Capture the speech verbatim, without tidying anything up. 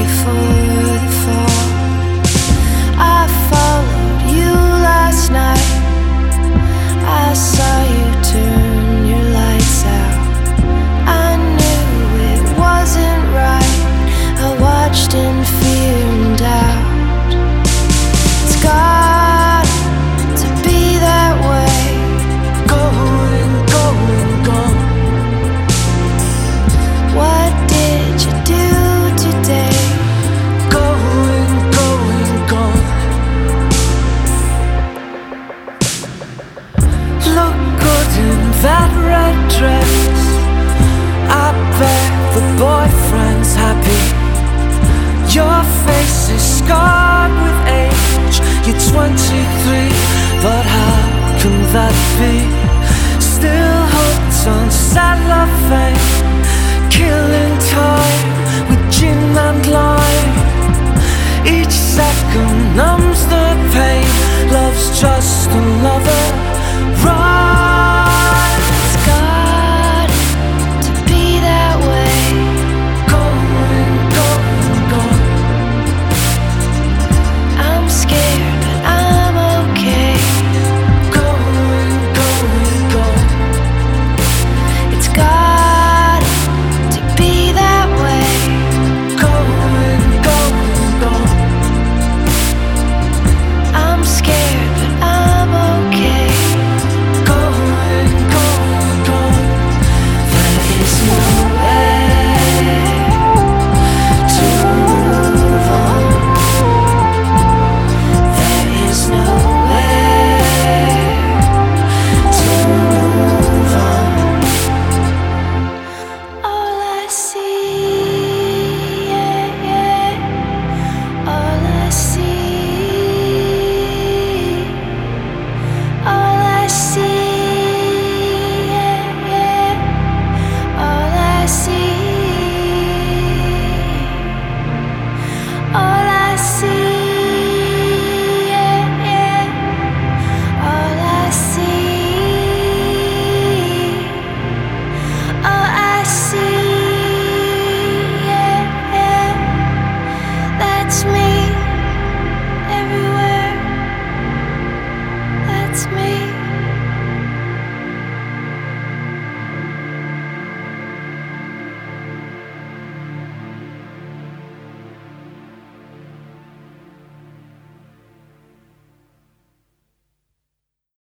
before the fall. I followed you last night. I saw you turn your lights out. I knew it wasn't right. I watched in fear and doubt. It's got to be that way. Going, going, gone. What did you do today? Going, going, gone. Look good in that red dress. I bet the boyfriend's happy. Your face is scarred with age. You're twenty-three, but how can that be? Still hooked on sad love fame, killing time.